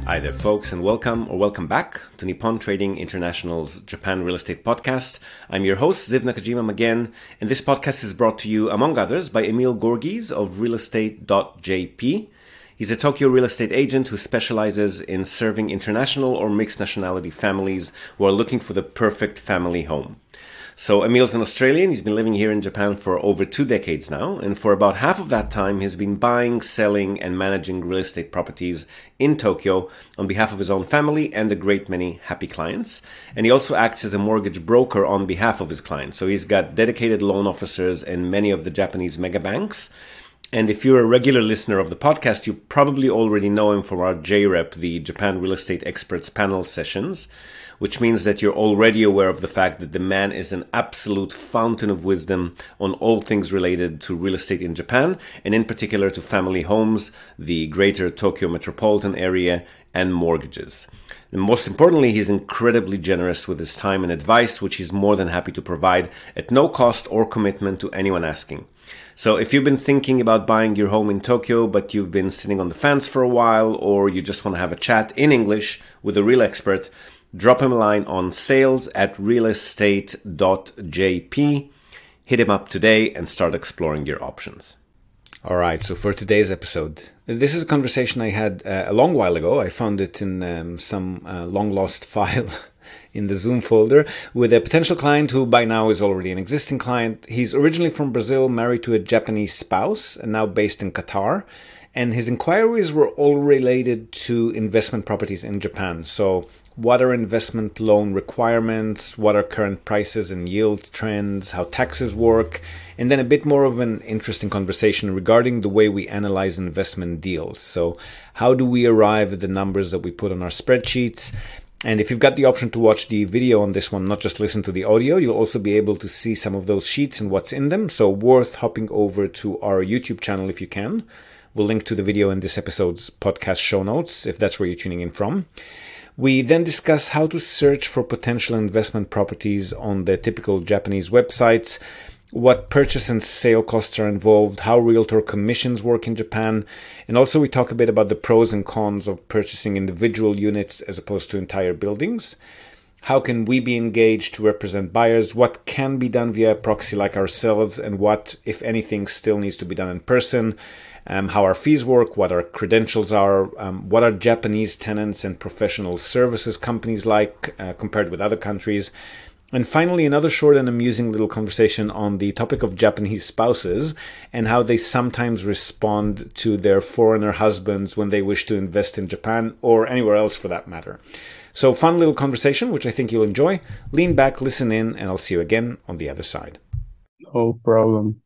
Hi there, folks, and welcome back to Nippon Trading International's Japan Real Estate Podcast. I'm your host, Ziv Nakajima again, and this podcast is brought to you, among others, by Emil Gorgies of realestate.jp. He's a Tokyo real estate agent who specializes in serving international or mixed nationality families who are looking for the perfect family home. So Emil's an Australian. He's been living here in Japan for over 2 decades now, and for about half of that time he's been buying, selling, and managing real estate properties in Tokyo on behalf of his own family and a great many happy clients. And he also acts as a mortgage broker on behalf of his clients. So he's got dedicated loan officers in many of the Japanese mega banks. And if you're a regular listener of the podcast, you probably already know him from our JREP, the Japan Real Estate Experts Panel sessions, which means that you're already aware of the fact that the man is an absolute fountain of wisdom on all things related to real estate in Japan, and in particular to family homes, the greater Tokyo metropolitan area, and mortgages. And most importantly, he's incredibly generous with his time and advice, which he's more than happy to provide at no cost or commitment to anyone asking. So if you've been thinking about buying your home in Tokyo, but you've been sitting on the fence for a while, or you just want to have a chat in English with a real expert, drop him a line on sales@realestate.jp. Hit him up today and start exploring your options. All right, so for today's episode, this is a conversation I had a long while ago. I found it in some long-lost file in the Zoom folder with a potential client who by now is already an existing client. He's originally from Brazil, married to a Japanese spouse, and now based in Qatar. And his inquiries were all related to investment properties in Japan. So what are investment loan requirements? What are current prices and yield trends? How taxes work? And then a bit more of an interesting conversation regarding the way we analyze investment deals. So how do we arrive at the numbers that we put on our spreadsheets? And if you've got the option to watch the video on this one, not just listen to the audio, you'll also be able to see some of those sheets and what's in them. So worth hopping over to our YouTube channel if you can. We'll link to the video in this episode's podcast show notes if that's where you're tuning in from. We then discuss how to search for potential investment properties on the typical Japanese websites, what purchase and sale costs are involved, how realtor commissions work in Japan, and also we talk a bit about the pros and cons of purchasing individual units as opposed to entire buildings. How can we be engaged to represent buyers? What can be done via a proxy like ourselves, and what, if anything, still needs to be done in person? How our fees work, what our credentials are, what are Japanese tenants and professional services companies like compared with other countries. And finally, another short and amusing little conversation on the topic of Japanese spouses and how they sometimes respond to their foreigner husbands when they wish to invest in Japan or anywhere else for that matter. So fun little conversation, which I think you'll enjoy. Lean back, listen in, and I'll see you again on the other side. No problem.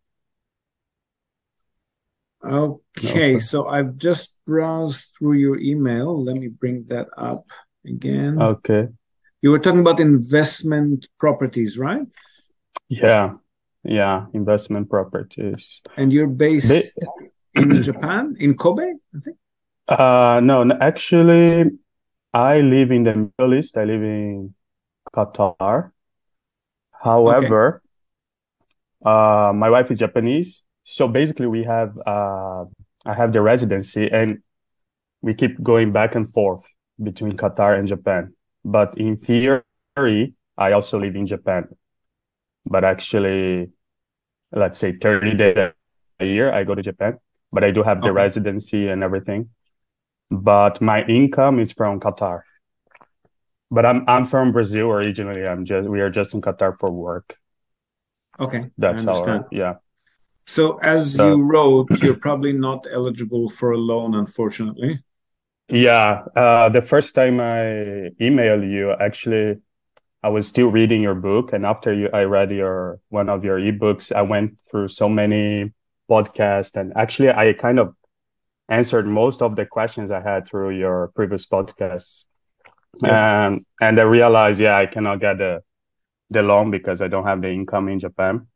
Okay, so I've just browsed through your email. Let me bring that up again. Okay. You were talking about investment properties, right? Yeah. Investment properties. And you're based in Japan, in Kobe, I think? No, actually, I live in the Middle East. I live in Qatar. However, my wife is Japanese. So basically I have the residency and we keep going back and forth between Qatar and Japan. But in theory, I also live in Japan. But actually, let's say 30 days a year, I go to Japan. But I do have the residency and everything. But my income is from Qatar. But I'm from Brazil originally. We are just in Qatar for work. Okay, That's I understand. yeah. So as you wrote, you're probably not eligible for a loan, unfortunately. Yeah, the first time I emailed you, actually, I was still reading your book, and after I read one of your ebooks, I went through so many podcasts, and actually, I kind of answered most of the questions I had through your previous podcasts. Yeah. And I realized, I cannot get the loan because I don't have the income in Japan.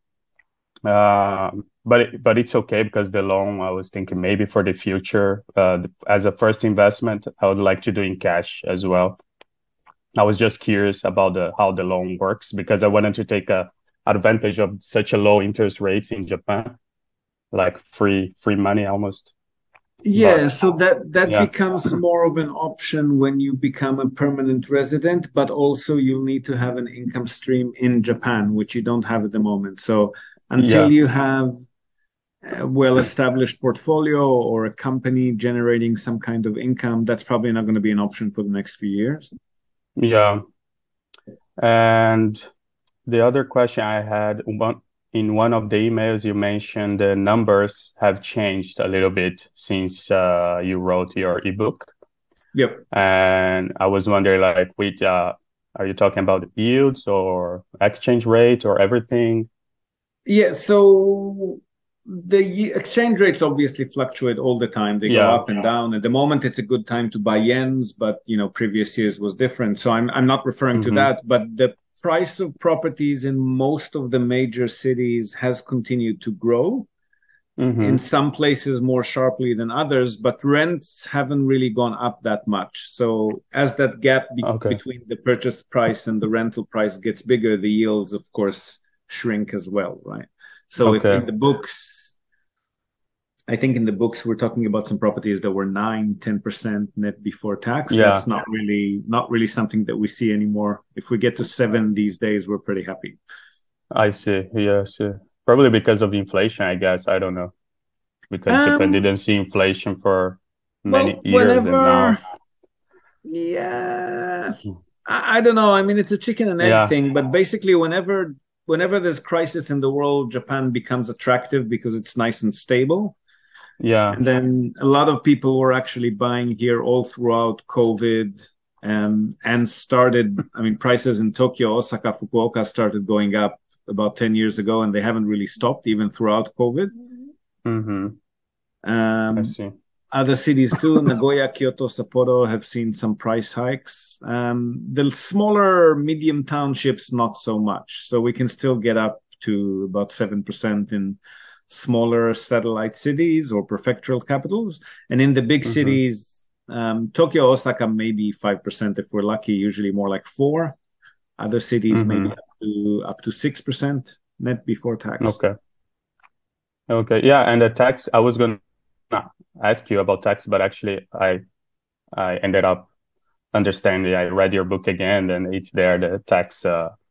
But it's okay because the loan, I was thinking maybe for the future, as a first investment, I would like to do in cash as well. I was just curious about how the loan works because I wanted to take advantage of such a low interest rates in Japan, like free money almost. Yeah, But so that yeah, becomes more of an option when you become a permanent resident, but also you'll need to have an income stream in Japan, which you don't have at the moment. So until yeah, you have a well-established portfolio or a company generating some kind of income, that's probably not going to be an option for the next few years. yeah. And the other question I had, in one of the emails, you mentioned the numbers have changed a little bit since you wrote your ebook. Yep. And I was wondering, like, which are you talking about yields or exchange rate or everything? Yeah, so the exchange rates obviously fluctuate all the time. They go Yeah. up and down. At the moment, it's a good time to buy yens, but previous years was different. So I'm not referring to Mm-hmm. that, but the price of properties in most of the major cities has continued to grow. In Mm-hmm. some places more sharply than others, but rents haven't really gone up that much. So as that gap Okay. between the purchase price and the rental price gets bigger, the yields, of course, shrink as well, right? So if Okay. in the books, I think in the books we're talking about some properties that were 9-10% net before tax. That's Yeah, not really something that we see anymore. If we get to 7 these days, we're pretty happy. I see. Yeah, see. Probably because of inflation, I guess. I don't know. Because Japan Um, didn't see inflation for many well, years, and whenever, now, yeah, I don't know. I mean, it's a chicken and egg yeah, thing, but basically, whenever there's crisis in the world, Japan becomes attractive because it's nice and stable. yeah. And then a lot of people were actually buying here all throughout COVID, and started. I mean, prices in Tokyo, Osaka, Fukuoka started going up about 10 years ago, and they haven't really stopped even throughout COVID. Mm-hmm. I Um, see. Other cities too, Nagoya, Kyoto, Sapporo, have seen some price hikes. The smaller medium townships, not so much. So we can still get up to about 7% in smaller satellite cities or prefectural capitals. And in the big Mm-hmm. cities, Tokyo, Osaka, maybe 5% if we're lucky, usually more like 4. Other cities maybe Mm-hmm. up to 6% net before tax. Okay. Okay. Yeah, and the tax, I was gonna ask you about tax, but actually I ended up understanding. I read your book again, and it's there, the tax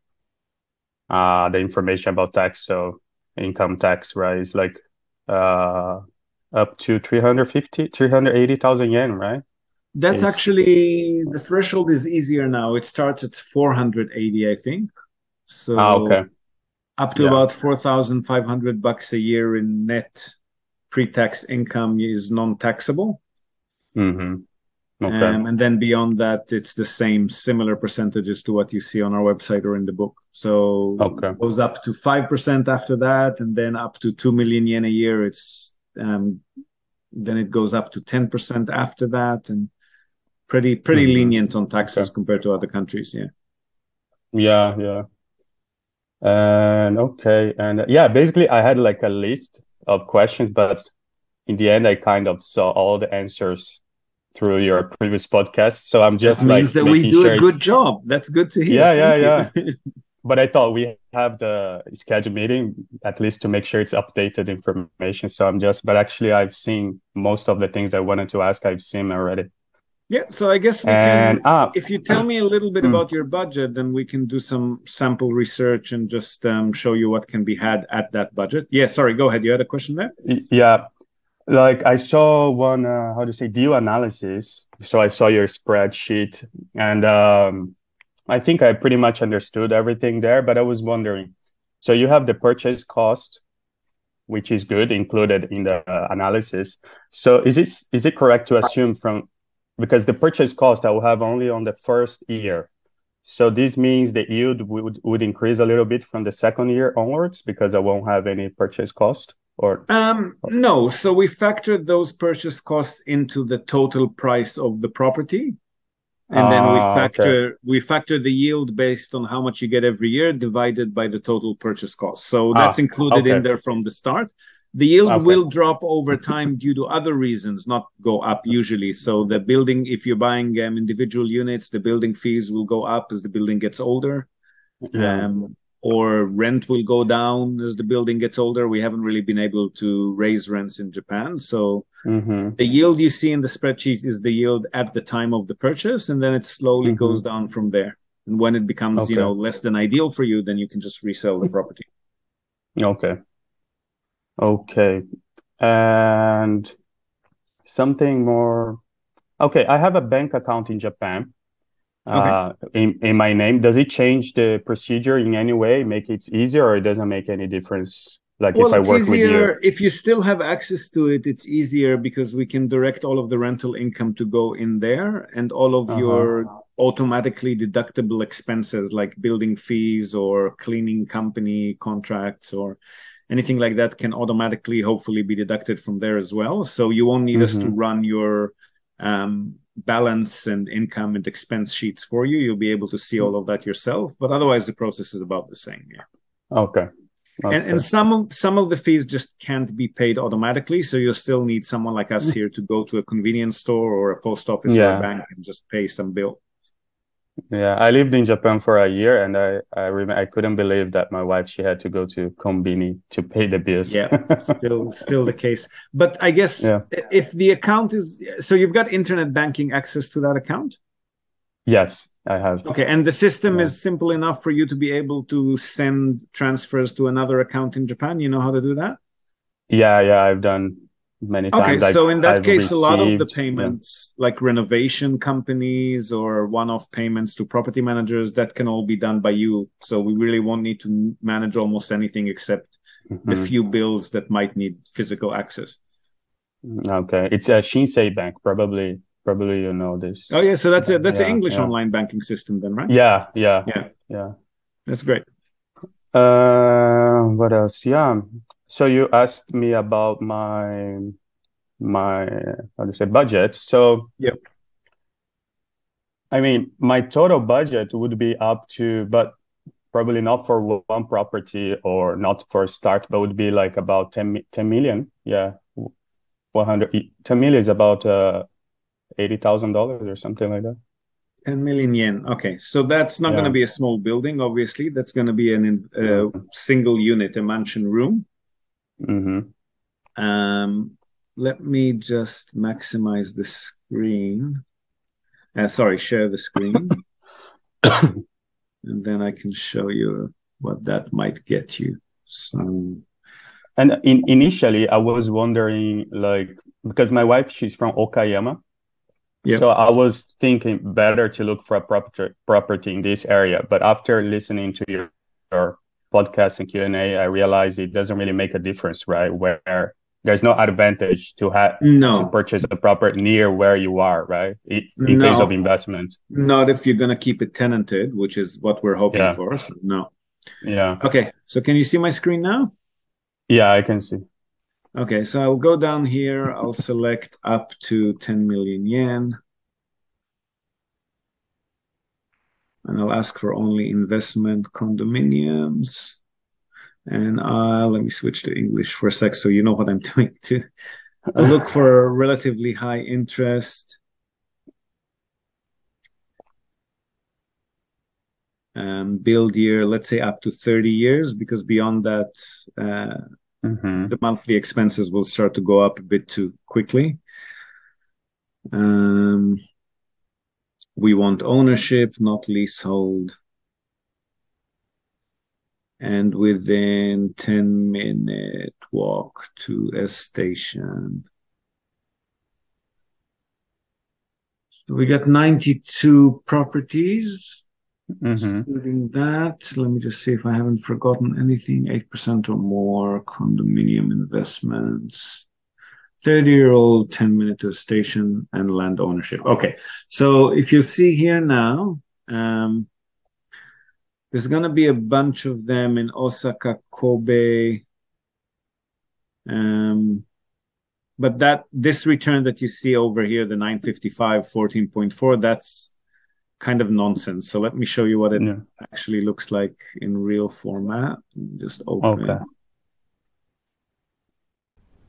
the information about tax. So income tax, right, is like uh up to 380,000 yen, right? That's Is actually the threshold is easier now. It starts at 480, I think. So okay. up to Yeah. about 4,500 bucks a year in net pre-tax income is non-taxable. Mm-hmm. Okay. And then beyond that, it's the same similar percentages to what you see on our website or in the book. So Okay. it goes up to 5% after that, and then up to 2 million yen a year. Then it goes up to 10% after that, and pretty Mm-hmm. lenient on Okay. taxes compared to other countries. Yeah. Yeah, yeah. And okay. And yeah, basically I had like a list of questions, but in the end I kind of saw all the answers through your previous podcast. So I'm That just means like that we making do a sure it's good job. That's good to hear. yeah, yeah, Thank you. yeah. But I thought we have the scheduled meeting at least to make sure it's updated information. So but actually, I've seen most of the things I wanted to ask, I've seen already. Yeah, so I guess we And can, if you tell me a little bit mm, about your budget, then we can do some sample research and just show you what can be had at that budget. Yeah, sorry, go ahead. You had a question there? yeah, like I saw one, how to say, deal analysis. So I saw your spreadsheet, and I think I pretty much understood everything there. But I was wondering, so you have the purchase cost, which is good, included in the analysis. So is it correct to assume from, because the purchase cost I will have only on the first year. So this means the yield would increase a little bit from the second year onwards because I won't have any purchase cost No, so we factored those purchase costs into the total price of the property. And then we okay. factor the yield based on how much you get every year divided by the total purchase cost. So that's included in Okay. there from the start. The yield Okay. will drop over time due to other reasons, not go up usually. So the building, if you're buying individual units, the building fees will go up as the building gets older, Yeah. or rent will go down as the building gets older. We haven't really been able to raise rents in Japan, so The yield you see in the spreadsheet is the yield at the time of the purchase, and then it slowly goes down from there. And when it becomes, less than ideal for you, then you can just resell the property. Okay. Okay. And something more. Okay, I have a bank account in Japan. In my name. Does it change the procedure in any way, make it easier, or it doesn't make any difference? Like if I work with you. If you still have access to it, it's easier because we can direct all of the rental income to go in there, and all of your automatically deductible expenses like building fees or cleaning company contracts or anything like that can automatically, hopefully, be deducted from there as well. So you won't need us to run your balance and income and expense sheets for you. You'll be able to see all of that yourself, but otherwise the process is about the same. Okay. And some of the fees just can't be paid automatically, so you'll still need someone like us here to go to a convenience store or a post office or a bank and just pay some bill. Yeah, I lived in Japan for a year, and I couldn't believe that my wife, she had to go to Konbini to pay the bills. Yeah, still the case. But I guess if the account is, so you've got internet banking access to that account? Yes, I have. Okay, and the system is simple enough for you to be able to send transfers to another account in Japan? You know how to do that? Yeah, I've done many times. Okay, so in that case, a lot of the payments, like renovation companies or one-off payments to property managers, that can all be done by you. So we really won't need to manage almost anything except the few bills that might need physical access. Okay, it's a Shinsei Bank, probably you know this. Oh yeah, so that's an English online banking system then, right? Yeah. That's great. What else? Yeah. So you asked me about my how to say budget. So I mean, my total budget would be up to, but probably not for one property or not for a start, but would be like about 10 million. Yeah. 10 million is about $80,000 or something like that. 10 million yen. Okay, so that's not going to be a small building, obviously. That's going to be a single unit, a mansion room. Let me just maximize the screen. Share the screen. And then I can show you what that might get you. So, and initially, I was wondering, like, because my wife, she's from Okayama. So I was thinking better to look for a property in this area. But after listening to your podcast and Q&A, I realized it doesn't really make a difference, right? Where there's no advantage to purchase a property near where you are, right? In case of investment. Not if you're going to keep it tenanted, which is what we're hoping for. So no. Yeah. Okay. So can you see my screen now? Yeah, I can see. Okay. So I'll go down here. I'll select up to 10 million yen. And I'll ask for only investment condominiums. And let me switch to English for a sec so you know what I'm doing too. I'll look for a relatively high interest. Build year, let's say up to 30 years, because beyond that, the monthly expenses will start to go up a bit too quickly. We want ownership, not leasehold. And within 10-minute walk to a station. So we got 92 properties. Including that, let me just see if I haven't forgotten anything. 8% or more condominium investments. 30-year-old, 10-minute to a station, and land ownership. Okay, so if you see here now, there's going to be a bunch of them in Osaka, Kobe. But this return that you see over here, the 955, 14.4, that's kind of nonsense. So let me show you what it actually looks like in real format. Just open. Okay.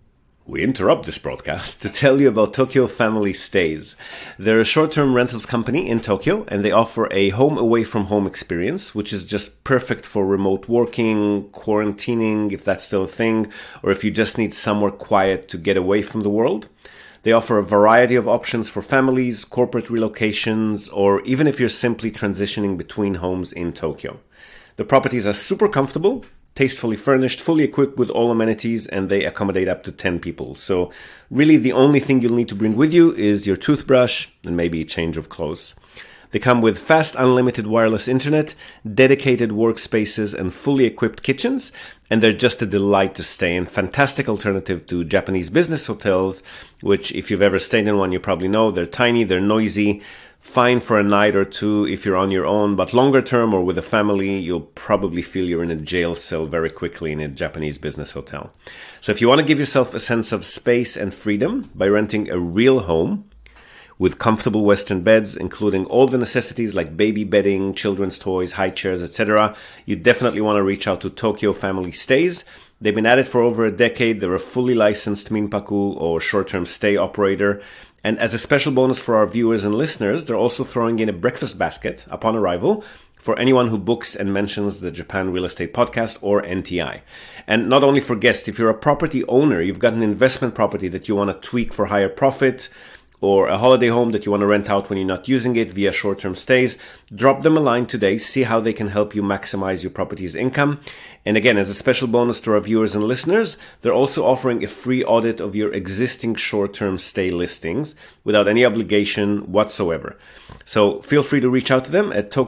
We interrupt this broadcast to tell you about Tokyo Family Stays. They're a short-term rentals company in Tokyo, and they offer a home away from home experience, which is just perfect for remote working, quarantining, if that's still a thing, or if you just need somewhere quiet to get away from the world. They offer a variety of options for families, corporate relocations, or even if you're simply transitioning between homes in Tokyo. The properties are super comfortable, tastefully furnished, fully equipped with all amenities, and they accommodate up to 10 people. So really the only thing you'll need to bring with you is your toothbrush and maybe a change of clothes. They come with fast unlimited wireless internet, dedicated workspaces, and fully equipped kitchens, and they're just a delight to stay in. Fantastic alternative to Japanese business hotels, which if you've ever stayed in one, you probably know they're tiny, they're noisy, fine for a night or two if you're on your own, but longer term or with a family, you'll probably feel you're in a jail cell very quickly in a Japanese business hotel. So if you want to give yourself a sense of space and freedom by renting a real home with comfortable Western beds, including all the necessities like baby bedding, children's toys, high chairs, etc., you definitely want to reach out to Tokyo Family Stays. They've been at it for over a decade. They're a fully licensed Minpaku or short-term stay operator. And as a special bonus for our viewers and listeners, they're also throwing in a breakfast basket upon arrival for anyone who books and mentions the Japan Real Estate Podcast or NTI. And not only for guests, if you're a property owner, you've got an investment property that you want to tweak for higher profit, or a holiday home that you want to rent out when you're not using it via short-term stays, drop them a line today, see how they can help you maximize your property's income. And again, as a special bonus to our viewers and listeners, they're also offering a free audit of your existing short-term stay listings without any obligation whatsoever. So feel free to reach out to them at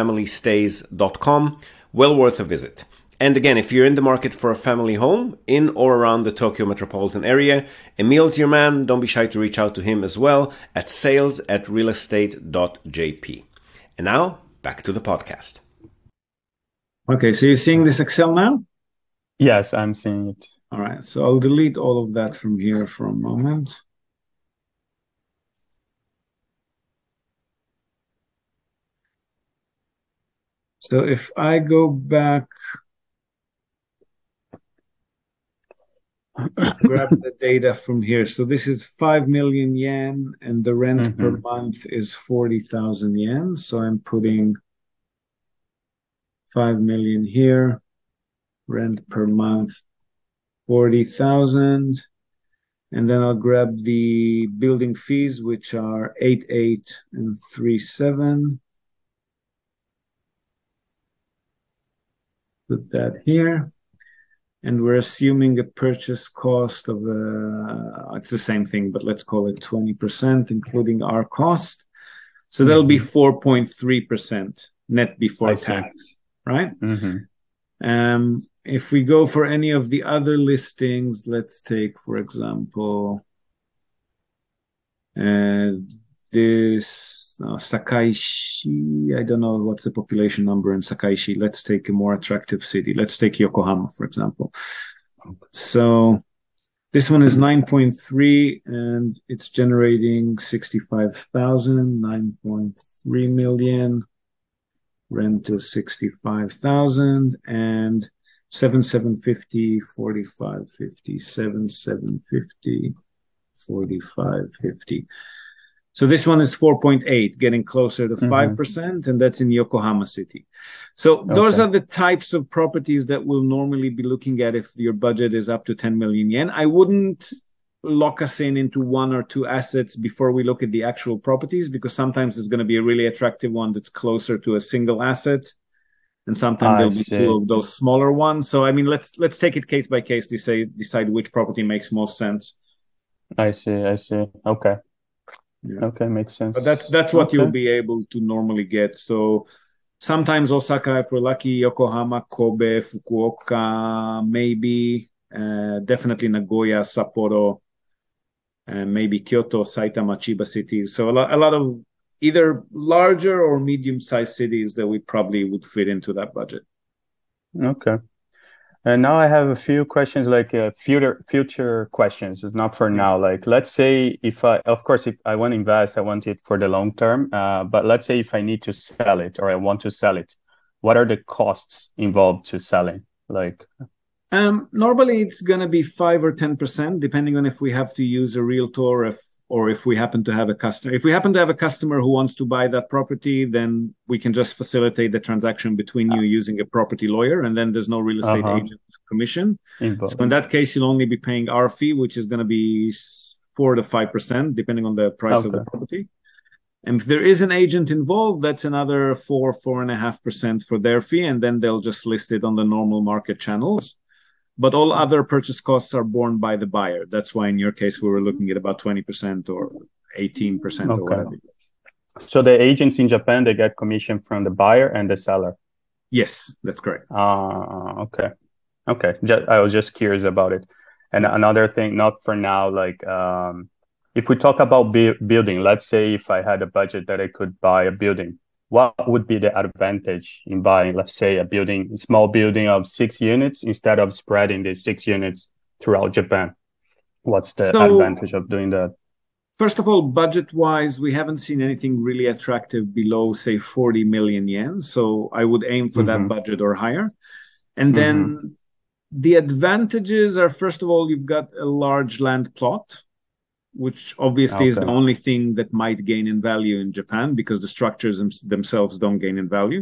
tokyofamilystays.com. Well worth a visit. And again, if you're in the market for a family home in or around the Tokyo metropolitan area, Emil's your man. Don't be shy to reach out to him as well at sales@realestate.jp. And now, back to the podcast. Okay, so you're seeing this Excel now? Yes, I'm seeing it. All right, so I'll delete all of that from here for a moment. So if I go back, grab the data from here. So this is 5 million yen, and the rent per month is 40,000 yen. So I'm putting 5 million here, rent per month 40,000, and then I'll grab the building fees, which are 88 and 37. Put that here. And we're assuming a purchase cost of, it's the same thing, but let's call it 20%, including our cost. So that'll be 4.3% net before tax, right? If we go for any of the other listings, let's take, for example, this Sakaishi. I don't know what's the population number in Sakaishi. Let's take a more attractive city. Let's take Yokohama, for example. So this one is 9.3 and it's generating 65,000, 9.3 million. Rent is 65,000 and 7,750, 4550, 7,750, 4550. So this one is 4.8, getting closer to 5%, and that's in Yokohama City. So those are the types of properties that we'll normally be looking at if your budget is up to 10 million yen. I wouldn't lock us into one or two assets before we look at the actual properties, because sometimes it's going to be a really attractive one that's closer to a single asset, and sometimes there'll be two of those smaller ones. So I mean, let's take it case by case to decide which property makes most sense. I see. Okay. Yeah. Okay, makes sense. But that's what you'll be able to normally get. So sometimes Osaka, if we're lucky, Yokohama, Kobe, Fukuoka, maybe, definitely Nagoya, Sapporo, and maybe Kyoto, Saitama, Chiba cities. So a lot of either larger or medium-sized cities that we probably would fit into that budget. Okay. And now I have a few questions, like future questions. It's not for now. Like, let's say if I want to invest, I want it for the long term. But let's say if I need to sell it or I want to sell it, what are the costs involved to selling? Like, Normally it's going to be 5 or 10%, depending on if we have to use a realtor, or if we happen to have a customer. If we happen to have a customer who wants to buy that property, then we can just facilitate the transaction between you using a property lawyer, and then there's no real estate agent commission. So in that case, you'll only be paying our fee, which is going to be 4 to 5%, depending on the price of the property. And if there is an agent involved, that's another 4.5% for their fee, and then they'll just list it on the normal market channels. But all other purchase costs are borne by the buyer. That's why in your case, we were looking at about 20% or 18% or whatever. So the agents in Japan, they get commission from the buyer and the seller? Yes, that's correct. Okay. I was just curious about it. And another thing, not for now, like if we talk about building, let's say if I had a budget that I could buy a building, what would be the advantage in buying, let's say, a small building of 6 units instead of spreading the 6 units throughout Japan? What's the advantage of doing that? First of all, budget-wise, we haven't seen anything really attractive below, say, 40 million yen. So I would aim for that budget or higher. And then the advantages are, first of all, you've got a large land plot, which obviously is the only thing that might gain in value in Japan, because the structures themselves don't gain in value.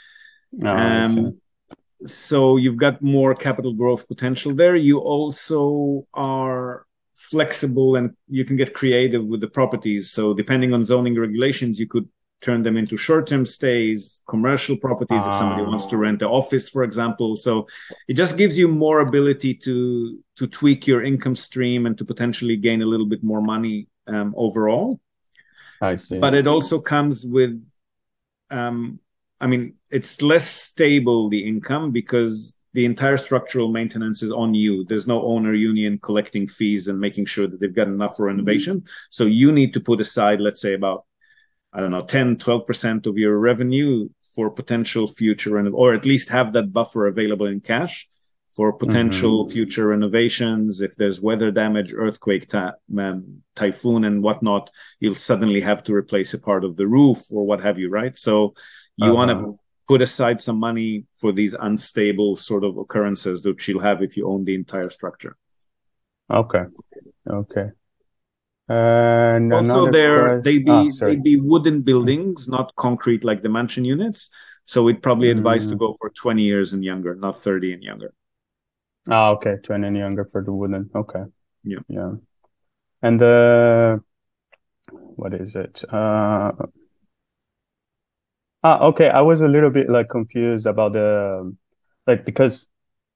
So you've got more capital growth potential there. You also are flexible and you can get creative with the properties. So depending on zoning regulations, you could turn them into short-term stays, commercial properties if somebody wants to rent an office, for example. So it just gives you more ability to tweak your income stream and to potentially gain a little bit more money overall. I see. But it also comes with, it's less stable, the income, because the entire structural maintenance is on you. There's no owner union collecting fees and making sure that they've got enough for renovation. So you need to put aside, let's say, about 10, 12% of your revenue for potential future, or at least have that buffer available in cash for potential future renovations. If there's weather damage, earthquake, typhoon and whatnot, you'll suddenly have to replace a part of the roof or what have you, right? So you want to put aside some money for these unstable sort of occurrences that you'll have if you own the entire structure. Okay. And also, they'd be wooden buildings, not concrete like the mansion units. So we'd probably advise to go for 20 years and younger, not 30 and younger. Okay, 20 and younger for the wooden. Okay. Yeah. And what is it? Okay. I was a little bit confused about because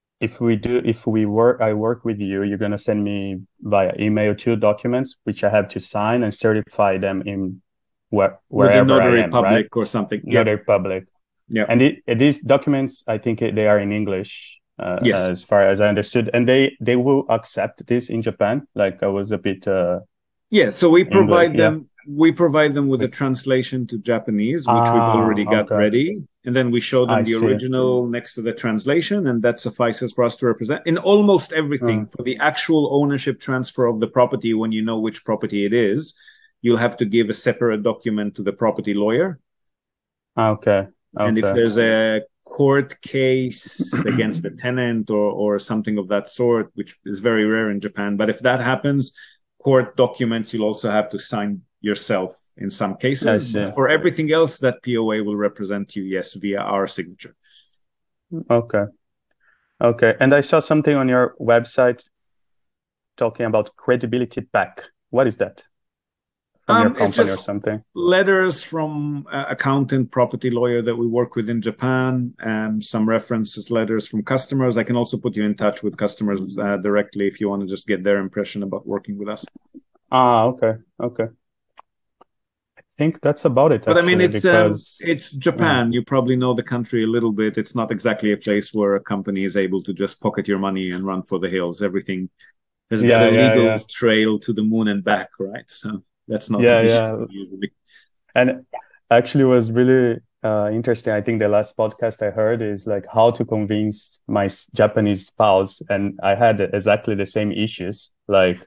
I work with you, you're going to send me via email 2 documents, which I have to sign and certify them in wherever Notary I am, Public, right? Or something. Notary Public. Yeah. And these documents, I think they are in English, yes, as far as I understood. And they will accept this in Japan. Like I was a bit. So we provide them. We provide them with a translation to Japanese, which we've already got ready. And then we show them the original next to the translation, and that suffices for us to represent in almost everything. For the actual ownership transfer of the property, when you know which property it is, you'll have to give a separate document to the property lawyer. Okay. And if there's a court case against a tenant or something of that sort, which is very rare in Japan, but if that happens, court documents you'll also have to sign yourself in some cases. But for everything else, that POA will represent you, yes, via our signature. Okay. And I saw something on your website talking about credibility pack. What is that? From your company or something? Letters from accountant, property lawyer that we work with in Japan, and some references letters from customers. I can also put you in touch with customers directly if you want to just get their impression about working with us. Okay. I think that's about it. But it's Japan. You probably know the country a little bit. It's not exactly a place where a company is able to just pocket your money and run for the hills. Everything has got a legal trail to the moon and back, right? So that's not an issue usually. And actually, it was really interesting. I think the last podcast I heard is like how to convince my Japanese spouse, and I had exactly the same issues. Like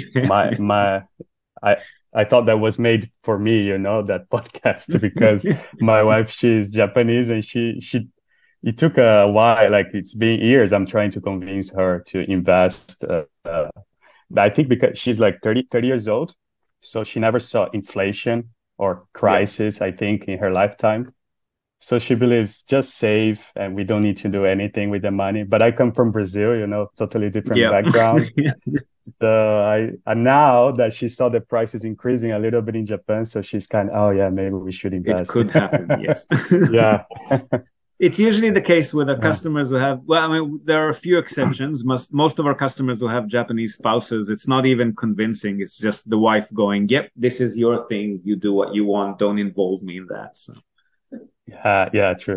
I thought that was made for me, that podcast, because my wife, she's Japanese and she it took a while. Like it's been years. I'm trying to convince her to invest. I think because she's like 30 years old, so she never saw inflation or Yeah. crisis, I think, in her lifetime. So she believes just save and we don't need to do anything with the money. But I come from Brazil, totally different Yeah. background. So and now that she saw the prices increasing a little bit in Japan, so she's kind of, oh yeah, maybe we should It invest. could happen, yes. Yeah. It's usually the case with our customers who have, well, I mean, there are a few exceptions. Most of our customers who have Japanese spouses, it's not even convincing. It's just the wife going, yep, this is your thing. You do what you want. Don't involve me in that. So, Yeah, true.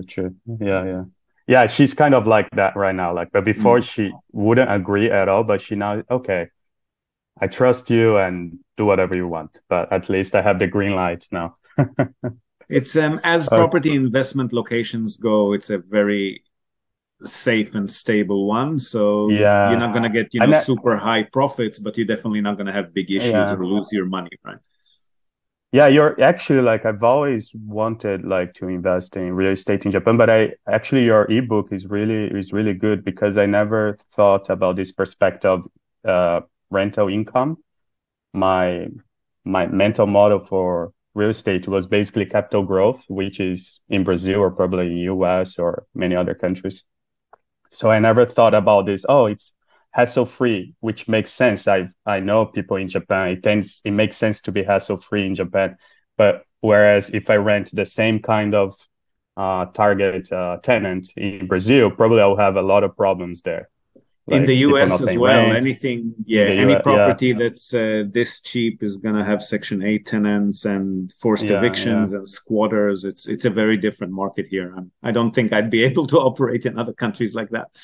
Yeah, she's kind of like that right now. Like, but before she wouldn't agree at all, but she now, okay, I trust you and do whatever you want. But at least I have the green light now. it's as property investment locations go, it's a very safe and stable one. So you're not Yeah. going to get, And super high profits, but you're definitely not going to have big issues yeah. or lose your money, right? Yeah, you're actually like I've always wanted like to invest in real estate in Japan, but I actually your ebook is really good because I never thought about this perspective rental income. My my mental model for real estate was basically capital growth, which is in Brazil or probably in US or many other countries. So I never thought about this. Oh, it's hassle free, which makes sense. I know people in Japan. It makes sense to be hassle free in Japan. But whereas if I rent the same kind of target tenant in Brazil, probably I'll have a lot of problems there, In the like people US not as paying well, rent anything, in yeah, the any US. Yeah, property that's this cheap is gonna have Section 8 tenants and forced yeah. evictions and squatters. It's a very different market here. I don't think I'd be able to operate in other countries like that.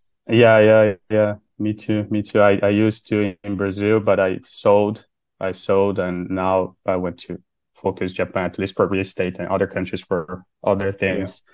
Yeah. Me too. Me too. I used to in Brazil, but I sold. And now I went to focus Japan, at least for real estate and other countries for other Yeah. things.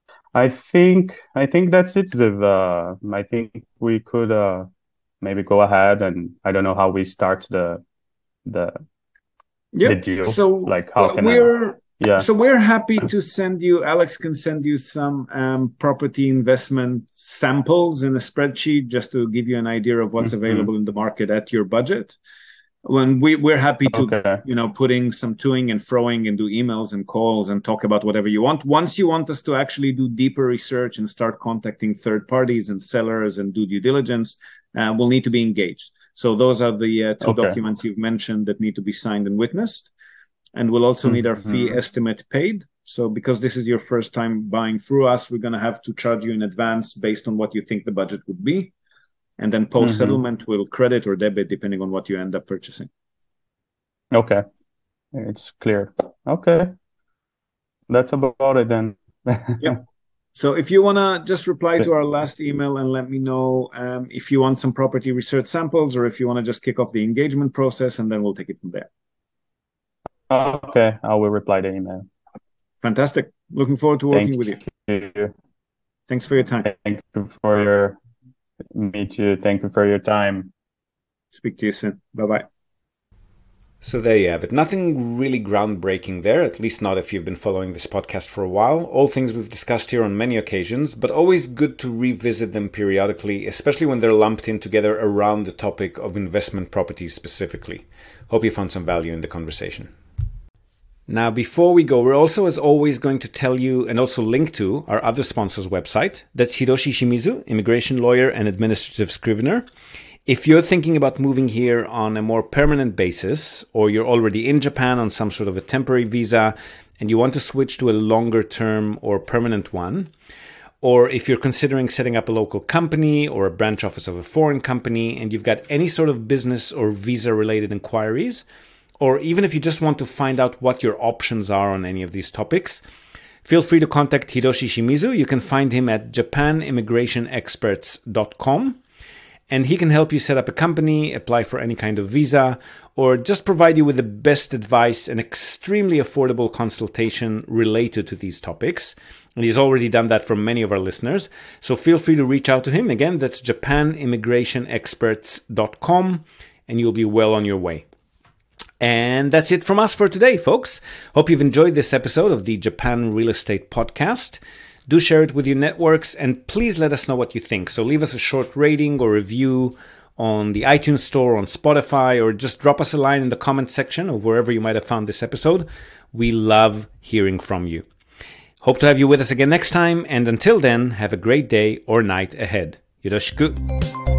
I think that's it, Ziv. I think we could maybe go ahead and I don't know how we start the the Yep. deal. So Like how can I? we're Yeah. so we're happy to send you. Alex can send you some property investment samples in a spreadsheet just to give you an idea of what's Hmm. available in the market at your budget. When we're happy to, Okay. putting some toing and froing and do emails and calls and talk about whatever you want. Once you want us to actually do deeper research and start contacting third parties and sellers and do due diligence, we'll need to be engaged. So those are the two Okay. documents you've mentioned that need to be signed and witnessed. And we'll also need our fee Hmm. estimate paid. So because this is your first time buying through us, we're going to have to charge you in advance based on what you think the budget would be. And then post Hmm. settlement will credit or debit depending on what you end up purchasing. Okay. It's clear. Okay. That's about it then. Yep. So if you want to just reply to our last email and let me know if you want some property research samples or if you want to just kick off the engagement process, and then we'll take it from there. Okay, I will reply the email. Fantastic. Looking forward to working with you. Thank you. Thanks for your time. Me too. Thank you for your time. Speak to you soon. Bye-bye. So there you have it. Nothing really groundbreaking there, at least not if you've been following this podcast for a while. All things we've discussed here on many occasions, but always good to revisit them periodically, especially when they're lumped in together around the topic of investment properties specifically. Hope you found some value in the conversation. Now, before we go, we're also, as always, going to tell you and also link to our other sponsor's website. That's Hiroshi Shimizu, immigration lawyer and administrative scrivener. If you're thinking about moving here on a more permanent basis, or you're already in Japan on some sort of a temporary visa and you want to switch to a longer term or permanent one, or if you're considering setting up a local company or a branch office of a foreign company and you've got any sort of business or visa related inquiries, or even if you just want to find out what your options are on any of these topics, feel free to contact Hiroshi Shimizu. You can find him at japanimmigrationexperts.com. And he can help you set up a company, apply for any kind of visa, or just provide you with the best advice and extremely affordable consultation related to these topics. And he's already done that for many of our listeners. So feel free to reach out to him. Again, that's japanimmigrationexperts.com, and you'll be well on your way. And that's it from us for today, folks. Hope you've enjoyed this episode of the Japan Real Estate Podcast. Do share it with your networks, and please let us know what you think. So leave us a short rating or review on the iTunes Store, on Spotify, or just drop us a line in the comment section or wherever you might have found this episode. We love hearing from you. Hope to have you with us again next time, and until then, have a great day or night ahead. Yoroshiku.